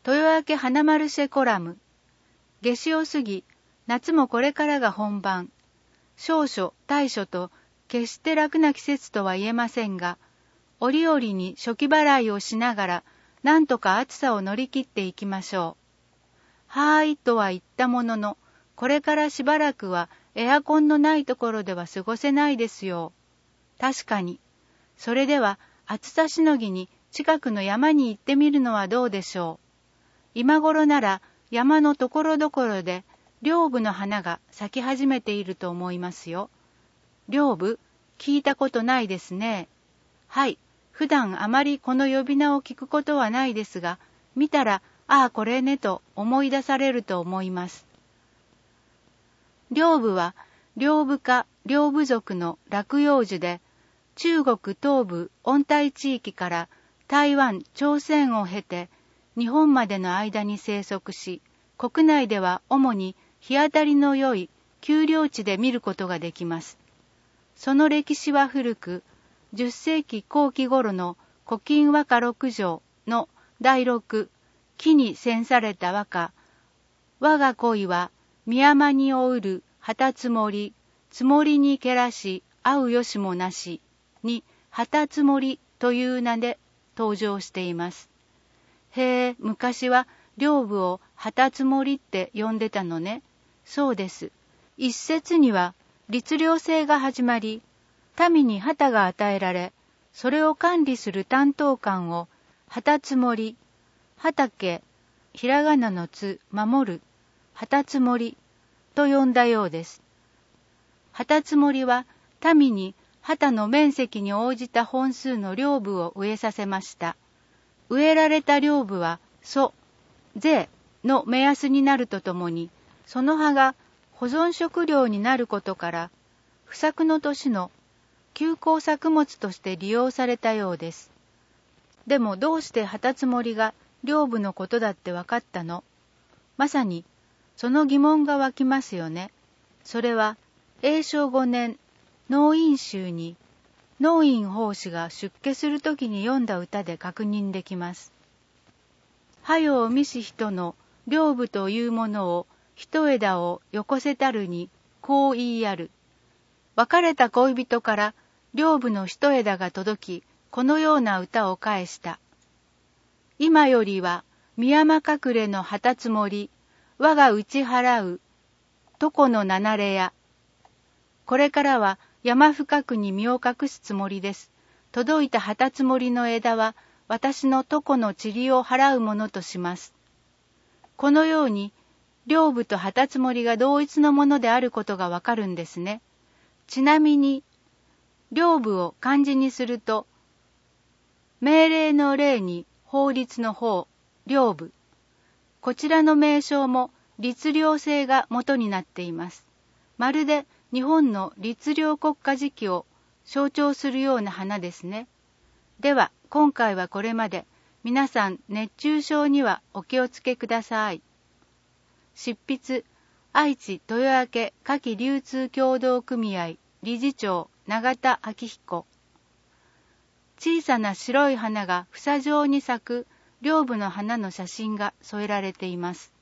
豊明花マルシェコラム。夏至を過ぎ、夏もこれからが本番。小暑、大暑と、決して楽な季節とは言えませんが、折々に初期払いをしながら、なんとか暑さを乗り切っていきましょう。はーいとは言ったものの、これからしばらくはエアコンのないところでは過ごせないですよ。確かに。それでは暑さしのぎに近くの山に行ってみるのはどうでしょう。今頃なら山のところどころで菖蒲の花が咲き始めていると思いますよ。菖蒲、聞いたことないですね。はい、普段あまりこの呼び名を聞くことはないですが、見たら、ああこれねと思い出されると思います。菖蒲は菖蒲科菖蒲属の落葉樹で、中国東部温帯地域から台湾、朝鮮を経て日本までの間に生息し、国内では主に日当たりの良い丘陵地で見ることができます。その歴史は古く、10世紀後期頃の古今和歌六条の第6、木に遷された和歌、我が恋は御山におうる旗つもり、つもりにけらし会うよしもなしに旗つもりという名で登場しています。へえ、昔は菖蒲を旗つもりって呼んでたのね。そうです。一説には律令制が始まり、民に旗が与えられ、それを管理する担当官を旗つもり、畑、ひらがなのつ、守る、旗つもりと呼んだようです。旗つもりは民に旗の面積に応じた本数の菖蒲を植えさせました。植えられた菖蒲は租、税の目安になるとともに、その葉が保存食料になることから、不作の年の休耕作物として利用されたようです。でもどうして旗つもりが菖蒲のことだってわかったの？まさにその疑問が湧きますよね。それは永正5年農院集に農院法師が出家するときに読んだ歌で確認できます。はよう見し人の菖蒲というものを一枝をよこせたるにこう言いやる。別れた恋人から菖蒲の一枝が届き、このような歌を返した。今よりは御山隠れの旗つもり、我が打ち払う床のななれや。これからは山深くに身を隠すつもりです。届いた旗つもりの枝は私の床の塵を払うものとします。このように菖蒲と旗つもりが同一のものであることがわかるんですね。ちなみに菖蒲を漢字にすると、命令の令に法律の法、菖蒲。こちらの名称も律令制が元になっています。まるで日本の律令国家時期を象徴するような花ですね。では今回はこれまで。皆さん熱中症にはお気をつけください。執筆、愛知豊明花き流通協同組合理事長永田昭彦。小さな白い花が房状に咲く菖蒲の花の写真が添えられています。